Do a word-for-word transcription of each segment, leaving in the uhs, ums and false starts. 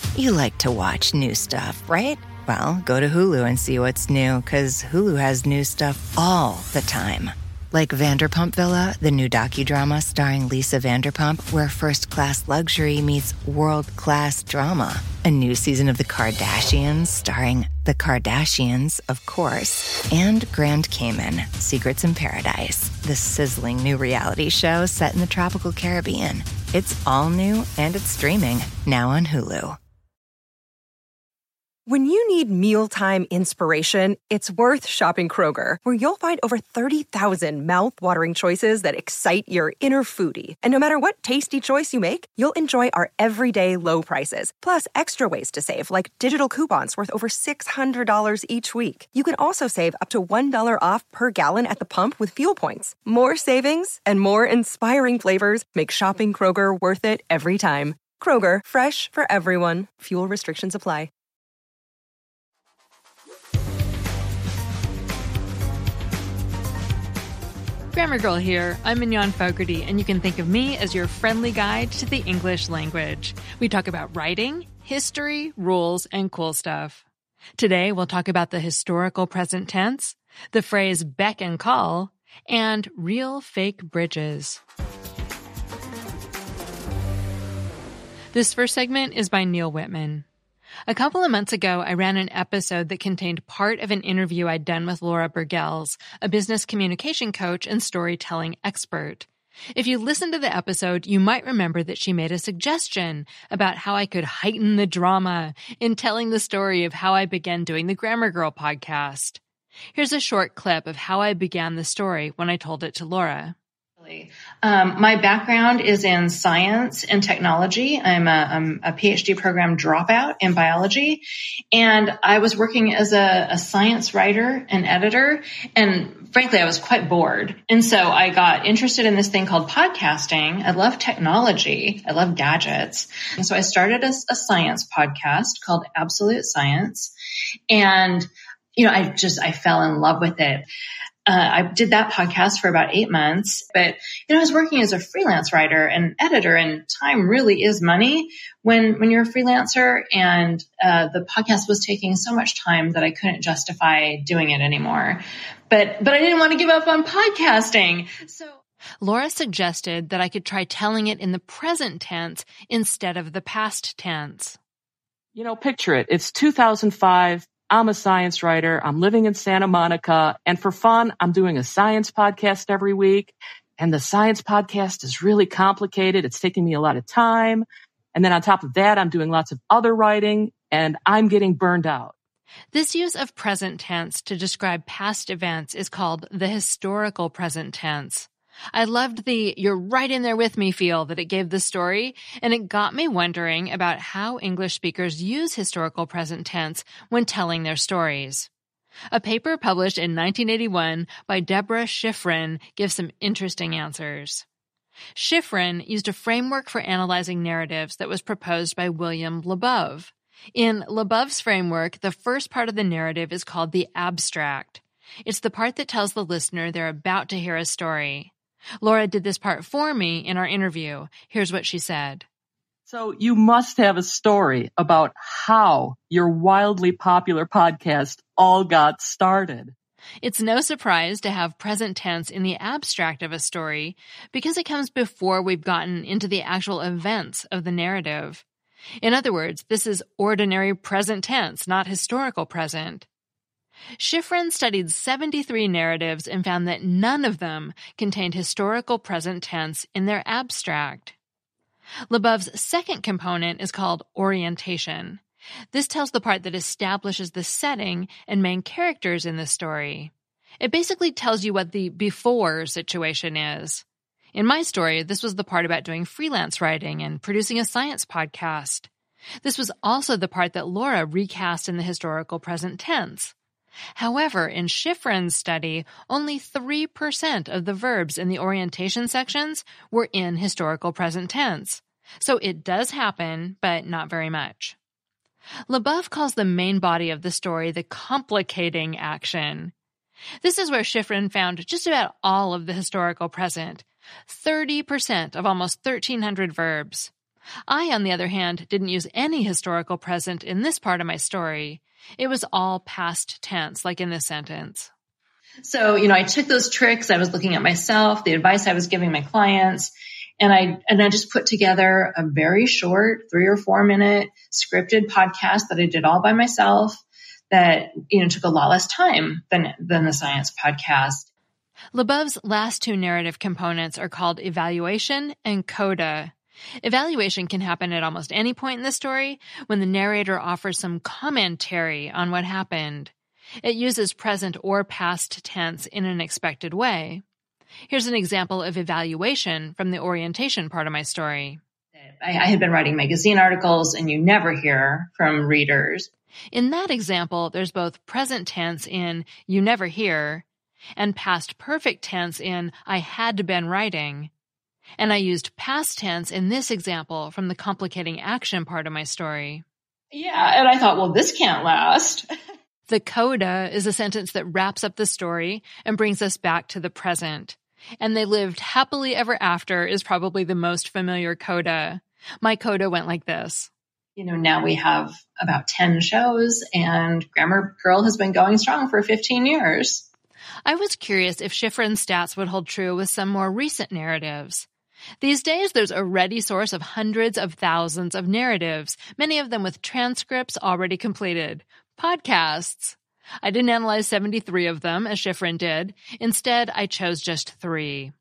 You like to watch new stuff, right? Well, go to Hulu and see what's new, because Hulu has new stuff all the time. Like Vanderpump Villa, the new docudrama starring Lisa Vanderpump, where first-class luxury meets world-class drama. A new season of The Kardashians starring The Kardashians, of course. And Grand Cayman, Secrets in Paradise, the sizzling new reality show set in the tropical Caribbean. It's all new and it's streaming now on Hulu. When you need mealtime inspiration, it's worth shopping Kroger, where you'll find over thirty thousand mouth-watering choices that excite your inner foodie. And no matter what tasty choice you make, you'll enjoy our everyday low prices, plus extra ways to save, like digital coupons worth over six hundred dollars each week. You can also save up to one dollar off per gallon at the pump with fuel points. More savings and more inspiring flavors make shopping Kroger worth it every time. Kroger, fresh for everyone. Fuel restrictions apply. Grammar Girl here. I'm Mignon Fogarty, and you can think of me as your friendly guide to the English language. We talk about writing, history, rules, and cool stuff. Today, we'll talk about the historical present tense, the phrase beck and call, and real fake bridges. This first segment is by Neil Whitman. A couple of months ago, I ran an episode that contained part of an interview I'd done with Laura Burgels, a business communication coach and storytelling expert. If you listened to the episode, you might remember that she made a suggestion about how I could heighten the drama in telling the story of how I began doing the Grammar Girl podcast. Here's a short clip of how I began the story when I told it to Laura. Um, my background is in science and technology. I'm a, I'm a PhD program dropout in biology, and I was working as a, a science writer and editor, and frankly, I was quite bored. And so I got interested in this thing called podcasting. I love technology. I love gadgets. And so I started a, a science podcast called Absolute Science, and you know, I just, I fell in love with it. Uh, I did that podcast for about eight months, but, you know, I was working as a freelance writer and editor, and time really is money when, when you're a freelancer. And, uh, the podcast was taking so much time that I couldn't justify doing it anymore. But, but I didn't want to give up on podcasting. So Laura suggested that I could try telling it in the present tense instead of the past tense. You know, picture it. It's two thousand five. I'm a science writer. I'm living in Santa Monica. And for fun, I'm doing a science podcast every week. And the science podcast is really complicated. It's taking me a lot of time. And then on top of that, I'm doing lots of other writing, and I'm getting burned out. This use of present tense to describe past events is called the historical present tense. I loved the "you're right in there with me" feel that it gave the story, and it got me wondering about how English speakers use historical present tense when telling their stories. A paper published in nineteen eighty-one by Deborah Schifrin gives some interesting answers. Schifrin used a framework for analyzing narratives that was proposed by William Labov. In Labov's framework, the first part of the narrative is called the abstract. It's the part that tells the listener they're about to hear a story. Laura did this part for me in our interview. Here's what she said. So you must have a story about how your wildly popular podcast all got started. It's no surprise to have present tense in the abstract of a story because it comes before we've gotten into the actual events of the narrative. In other words, this is ordinary present tense, not historical present. Schifrin studied seventy-three narratives and found that none of them contained historical present tense in their abstract. Labov's second component is called orientation. This tells the part that establishes the setting and main characters in the story. It basically tells you what the before situation is. In my story, this was the part about doing freelance writing and producing a science podcast. This was also the part that Laura recast in the historical present tense. However, in Schifrin's study, only three percent of the verbs in the orientation sections were in historical present tense. So it does happen, but not very much. Labov calls the main body of the story the complicating action. This is where Schifrin found just about all of the historical present, thirty percent of almost thirteen hundred verbs. I, on the other hand, didn't use any historical present in this part of my story. It was all past tense, like in this sentence. So, you know, I took those tricks. I was looking at myself, the advice I was giving my clients, and I, and I just put together a very short three or four minute scripted podcast that I did all by myself that, you know, took a lot less time than, than the science podcast. Leboeuf's last two narrative components are called evaluation and coda. Evaluation can happen at almost any point in the story when the narrator offers some commentary on what happened. It uses present or past tense in an expected way. Here's an example of evaluation from the orientation part of my story. I, I had been writing magazine articles, and you never hear from readers. In that example, there's both present tense in you never hear and past perfect tense in I had been writing. And I used past tense in this example from the complicating action part of my story. Yeah, and I thought, well, this can't last. The coda is a sentence that wraps up the story and brings us back to the present. And they lived happily ever after is probably the most familiar coda. My coda went like this. You know, now we have about ten shows, and Grammar Girl has been going strong for fifteen years. I was curious if Shiffrin's stats would hold true with some more recent narratives. These days, there's a ready source of hundreds of thousands of narratives, many of them with transcripts already completed. Podcasts. I didn't analyze seventy-three of them, as Shiffrin did. Instead, I chose just three.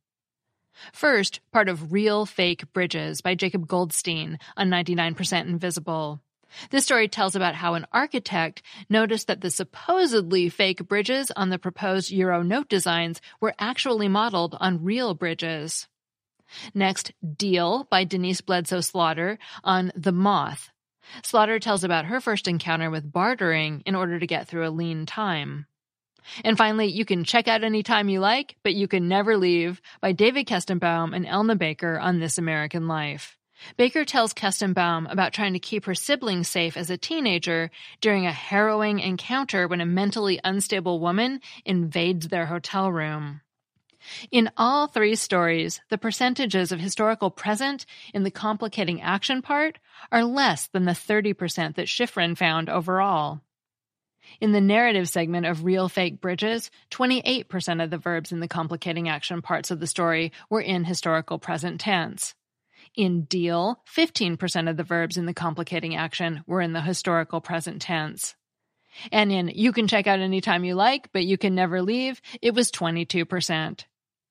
First, part of Real Fake Bridges by Jacob Goldstein on ninety-nine percent Invisible. This story tells about how an architect noticed that the supposedly fake bridges on the proposed Euro note designs were actually modeled on real bridges. Next, Deal by Denise Bledsoe Slaughter on The Moth. Slaughter tells about her first encounter with bartering in order to get through a lean time. And finally, You Can Check Out Any Time You Like, But You Can Never Leave by David Kestenbaum and Elna Baker on This American Life. Baker tells Kestenbaum about trying to keep her siblings safe as a teenager during a harrowing encounter when a mentally unstable woman invades their hotel room. In all three stories, the percentages of historical present in the complicating action part are less than the thirty percent that Shiffrin found overall. In the narrative segment of Real Fake Bridges, twenty-eight percent of the verbs in the complicating action parts of the story were in historical present tense. In Deal, fifteen percent of the verbs in the complicating action were in the historical present tense. And in You Can Check Out Any Time You Like, But You Can Never Leave, it was twenty-two percent.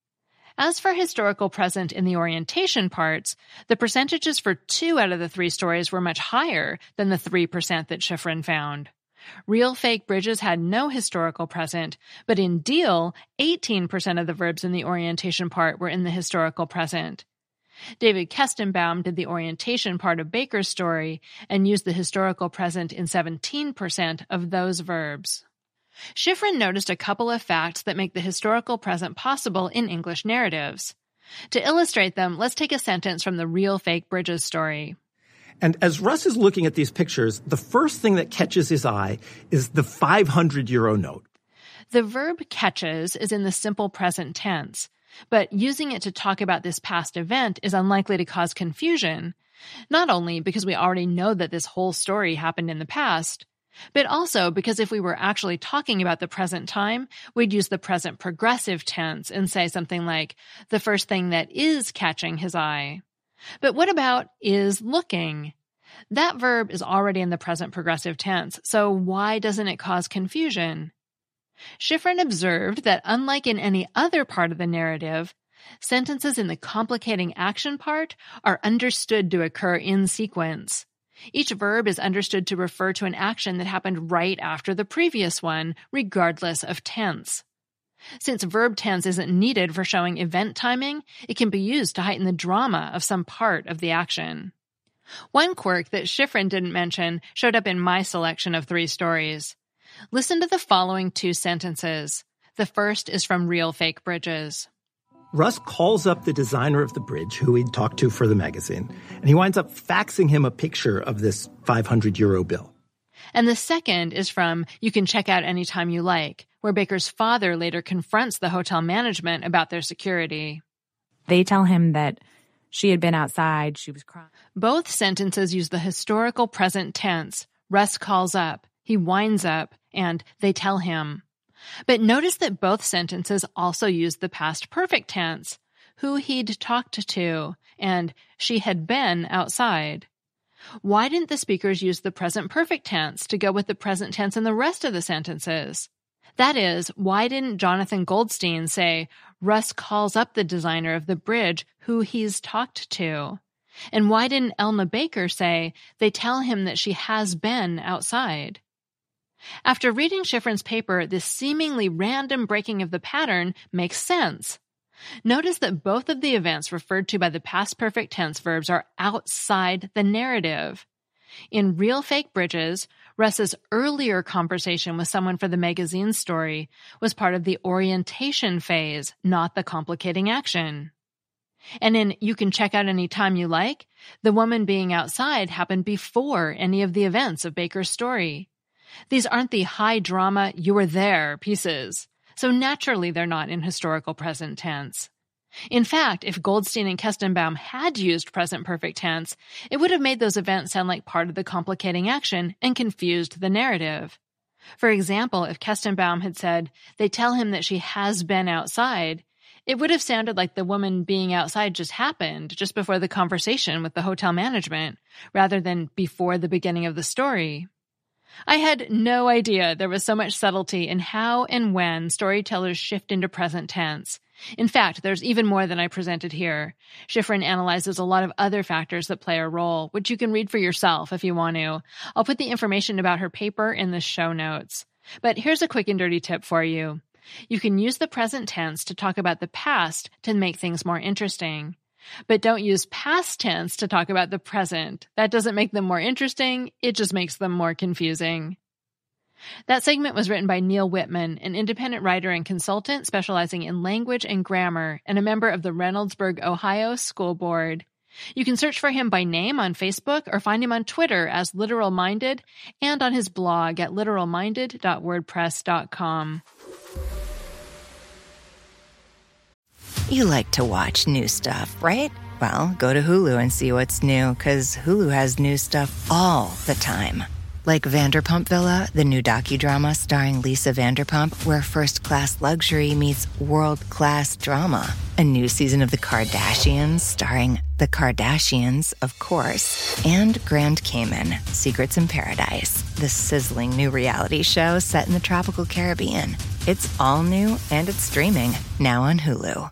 As for historical present in the orientation parts, the percentages for two out of the three stories were much higher than the three percent that Shiffrin found. Real Fake Bridges had no historical present, but in Deal, eighteen percent of the verbs in the orientation part were in the historical present. David Kestenbaum did the orientation part of Baker's story and used the historical present in seventeen percent of those verbs. Shiffrin noticed a couple of facts that make the historical present possible in English narratives. To illustrate them, let's take a sentence from the Real Fake Bridges story. And as Russ is looking at these pictures, the first thing that catches his eye is the five hundred euro note. The verb catches is in the simple present tense, but using it to talk about this past event is unlikely to cause confusion, not only because we already know that this whole story happened in the past, but also because if we were actually talking about the present time, we'd use the present progressive tense and say something like, the first thing that is catching his eye. But what about is looking? That verb is already in the present progressive tense, so why doesn't it cause confusion? Shiffrin observed that unlike in any other part of the narrative, sentences in the complicating action part are understood to occur in sequence. Each verb is understood to refer to an action that happened right after the previous one, regardless of tense. Since verb tense isn't needed for showing event timing, it can be used to heighten the drama of some part of the action. One quirk that Shiffrin didn't mention showed up in my selection of three stories. Listen to the following two sentences. The first is from Real Fake Bridges. Russ calls up the designer of the bridge, who he'd talked to for the magazine, and he winds up faxing him a picture of this five hundred euro bill. And the second is from You Can Check Out Any Time You Like, where Baker's father later confronts the hotel management about their security. They tell him that she had been outside, she was crying. Both sentences use the historical present tense. Russ calls up, he winds up, and they tell him. But notice that both sentences also use the past perfect tense, who he'd talked to, and she had been outside. Why didn't the speakers use the present perfect tense to go with the present tense in the rest of the sentences? That is, why didn't Jonathan Goldstein say, Russ calls up the designer of the bridge who he's talked to? And why didn't Elna Baker say, they tell him that she has been outside? After reading Schifrin's paper, this seemingly random breaking of the pattern makes sense. Notice that both of the events referred to by the past perfect tense verbs are outside the narrative. In Real Fake Bridges, Russ's earlier conversation with someone for the magazine story was part of the orientation phase, not the complicating action. And in You Can Check Out Any Time You Like, the woman being outside happened before any of the events of Baker's story. These aren't the high drama, you were there pieces, so naturally they're not in historical present tense. In fact, if Goldstein and Kestenbaum had used present perfect tense, it would have made those events sound like part of the complicating action and confused the narrative. For example, if Kestenbaum had said, they tell him that she has been outside, it would have sounded like the woman being outside just happened just before the conversation with the hotel management, rather than before the beginning of the story. I had no idea there was so much subtlety in how and when storytellers shift into present tense. In fact, there's even more than I presented here. Schifrin analyzes a lot of other factors that play a role, which you can read for yourself if you want to. I'll put the information about her paper in the show notes. But here's a quick and dirty tip for you. You can use the present tense to talk about the past to make things more interesting. But don't use past tense to talk about the present. That doesn't make them more interesting, it just makes them more confusing. That segment was written by Neil Whitman, an independent writer and consultant specializing in language and grammar, and a member of the Reynoldsburg, Ohio School Board. You can search for him by name on Facebook or find him on Twitter as Literal Minded and on his blog at literal minded dot wordpress dot com. You like to watch new stuff, right? Well, go to Hulu and see what's new, because Hulu has new stuff all the time. Like Vanderpump Villa, the new docudrama starring Lisa Vanderpump, where first-class luxury meets world-class drama. A new season of The Kardashians starring The Kardashians, of course. And Grand Cayman, Secrets in Paradise, the sizzling new reality show set in the tropical Caribbean. It's all new and it's streaming now on Hulu.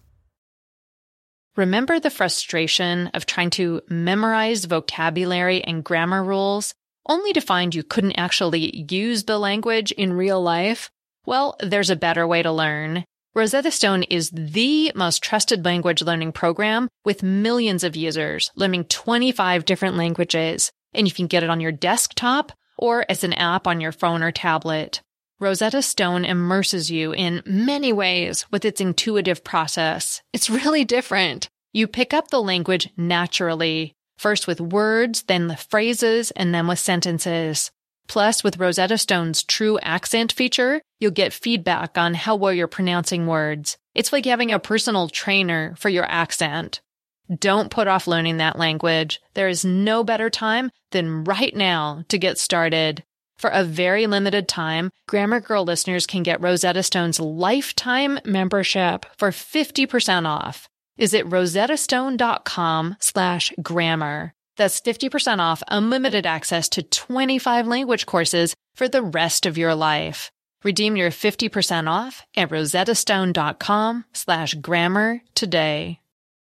Remember the frustration of trying to memorize vocabulary and grammar rules, only to find you couldn't actually use the language in real life? Well, there's a better way to learn. Rosetta Stone is the most trusted language learning program with millions of users, learning twenty-five different languages, and you can get it on your desktop or as an app on your phone or tablet. Rosetta Stone immerses you in many ways with its intuitive process. It's really different. You pick up the language naturally, first with words, then the phrases, and then with sentences. Plus, with Rosetta Stone's True Accent feature, you'll get feedback on how well you're pronouncing words. It's like having a personal trainer for your accent. Don't put off learning that language. There is no better time than right now to get started. For a very limited time, Grammar Girl listeners can get Rosetta Stone's lifetime membership for fifty percent off. Visit rosettastone.com slash grammar. That's fifty percent off unlimited access to twenty-five language courses for the rest of your life. Redeem your fifty percent off at rosettastone.com slash grammar today.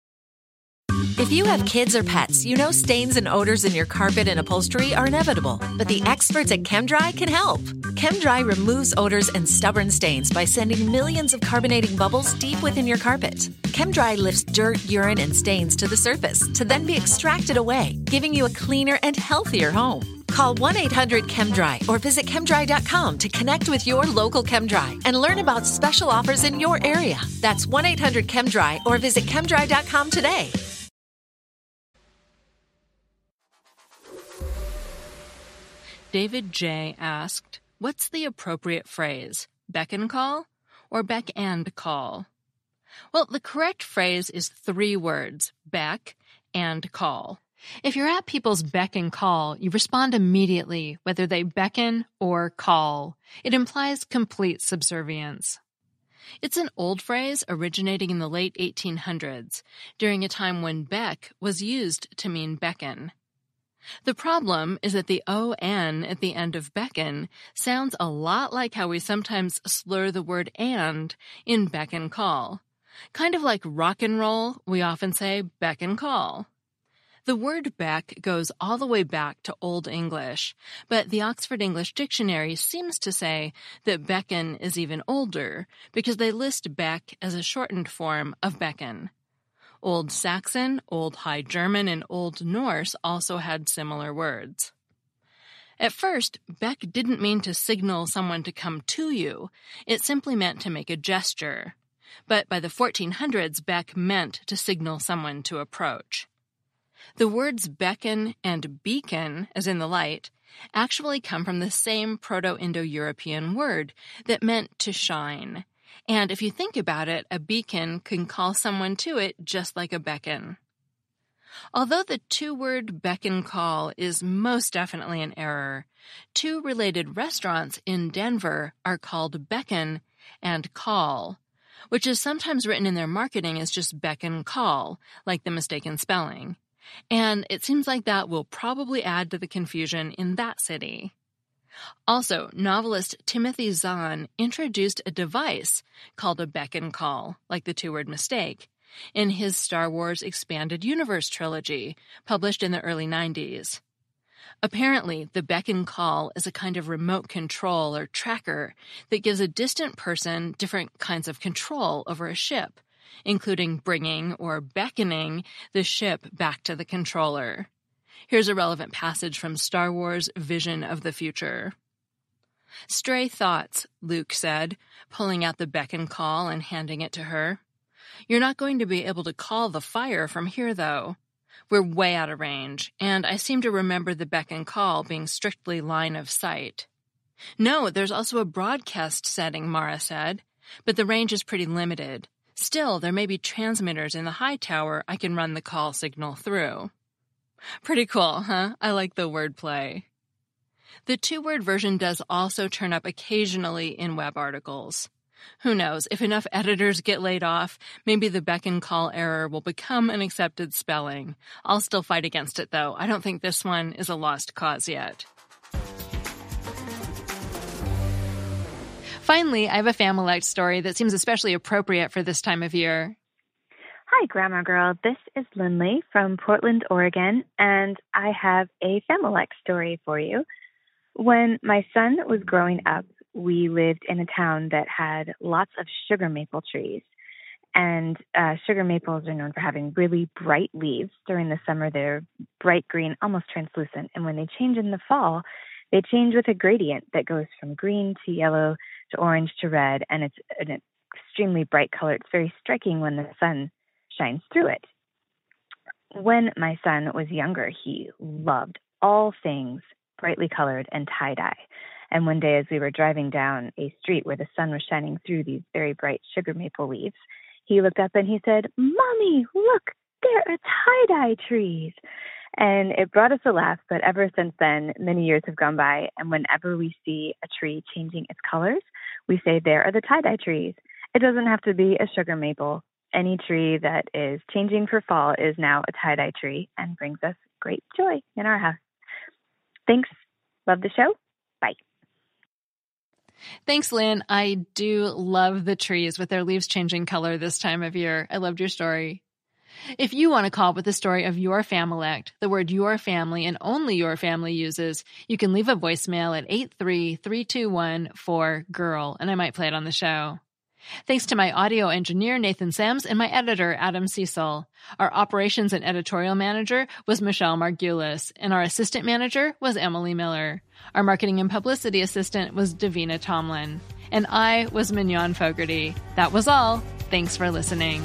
If you have kids or pets, you know stains and odors in your carpet and upholstery are inevitable. But the experts at ChemDry can help. ChemDry removes odors and stubborn stains by sending millions of carbonating bubbles deep within your carpet. ChemDry lifts dirt, urine, and stains to the surface to then be extracted away, giving you a cleaner and healthier home. Call one eight hundred ChemDry or visit chemdry dot com to connect with your local ChemDry and learn about special offers in your area. That's one eight hundred ChemDry or visit chemdry dot com today. David J. asked, what's the appropriate phrase, beckon call or beck and call? Well, the correct phrase is three words, beck and call. If you're at people's beck and call, you respond immediately, whether they beckon or call. It implies complete subservience. It's an old phrase originating in the late eighteen hundreds, during a time when beck was used to mean beckon. The problem is that the O N at the end of beckon sounds a lot like how we sometimes slur the word and in beck and call. Kind of like rock and roll, we often say beck and call. The word beck goes all the way back to Old English, but the Oxford English Dictionary seems to say that beckon is even older because they list beck as a shortened form of beckon. Old Saxon, Old High German, and Old Norse also had similar words. At first, beck didn't mean to signal someone to come to you. It simply meant to make a gesture. But by the fourteen hundreds, beck meant to signal someone to approach. The words beckon and beacon, as in the light, actually come from the same Proto-Indo-European word that meant to shine. And if you think about it, a beacon can call someone to it just like a beckon. Although the two-word beckon call is most definitely an error, two related restaurants in Denver are called Beckon and Call, which is sometimes written in their marketing as just beckon call, like the mistaken spelling. And it seems like that will probably add to the confusion in that city. Also, novelist Timothy Zahn introduced a device called a beckon call, like the two-word mistake, in his Star Wars Expanded Universe trilogy, published in the early nineties. Apparently, the beckon call is a kind of remote control or tracker that gives a distant person different kinds of control over a ship, including bringing or beckoning the ship back to the controller. Here's a relevant passage from Star Wars Vision of the Future. "Stray thoughts," Luke said, pulling out the beckon call and handing it to her. "You're not going to be able to call the fire from here, though. We're way out of range, and I seem to remember the beckon call being strictly line of sight." "No, there's also a broadcast setting," Mara said, "but the range is pretty limited. Still, there may be transmitters in the high tower I can run the call signal through." Pretty cool, huh? I like the wordplay. The two-word version does also turn up occasionally in web articles. Who knows, if enough editors get laid off, maybe the beckon call error will become an accepted spelling. I'll still fight against it, though. I don't think this one is a lost cause yet. Finally, I have a Familect story that seems especially appropriate for this time of year. Hi, Grammar Girl. This is Lindley from Portland, Oregon, and I have a Familect story for you. When my son was growing up, we lived in a town that had lots of sugar maple trees. And uh, sugar maples are known for having really bright leaves. During the summer, they're bright green, almost translucent. And when they change in the fall, they change with a gradient that goes from green to yellow to orange to red, and it's an extremely bright color. It's very striking when the sun shines through it. When my son was younger, he loved all things brightly colored and tie-dye. And one day as we were driving down a street where the sun was shining through these very bright sugar maple leaves, he looked up and he said, "Mommy, look, there are tie-dye trees." And it brought us a laugh, but ever since then, many years have gone by, and whenever we see a tree changing its colors, we say, "There are the tie-dye trees." It doesn't have to be a sugar maple. Any tree that is changing for fall is now a tie-dye tree and brings us great joy in our house. Thanks. Love the show. Bye. Thanks, Lynn. I do love the trees with their leaves changing color this time of year. I loved your story. If you want to call with the story of your Familect, the word your family and only your family uses, you can leave a voicemail at eight three three two one four G I R L, and I might play it on the show. Thanks to my audio engineer, Nathan Sims, and my editor, Adam Cecil. Our operations and editorial manager was Michelle Margulis, and our assistant manager was Emily Miller. Our marketing and publicity assistant was Davina Tomlin. And I was Mignon Fogarty. That was all. Thanks for listening.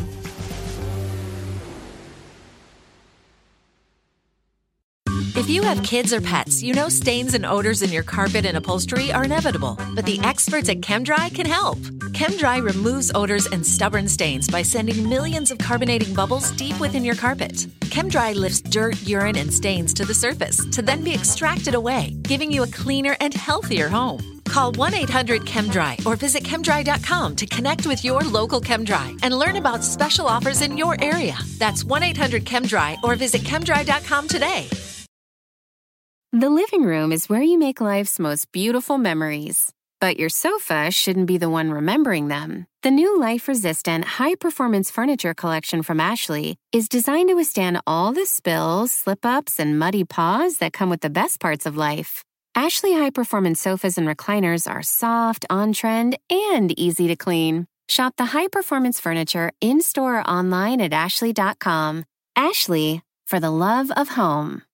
If you have kids or pets, you know stains and odors in your carpet and upholstery are inevitable. But the experts at ChemDry can help. ChemDry removes odors and stubborn stains by sending millions of carbonating bubbles deep within your carpet. ChemDry lifts dirt, urine, and stains to the surface to then be extracted away, giving you a cleaner and healthier home. Call one eight hundred ChemDry or visit chemdry dot com to connect with your local ChemDry and learn about special offers in your area. That's one eight hundred ChemDry or visit chemdry dot com today. The living room is where you make life's most beautiful memories. But your sofa shouldn't be the one remembering them. The new life-resistant, high-performance furniture collection from Ashley is designed to withstand all the spills, slip-ups, and muddy paws that come with the best parts of life. Ashley high-performance sofas and recliners are soft, on-trend, and easy to clean. Shop the high-performance furniture in-store or online at ashley dot com. Ashley, for the love of home.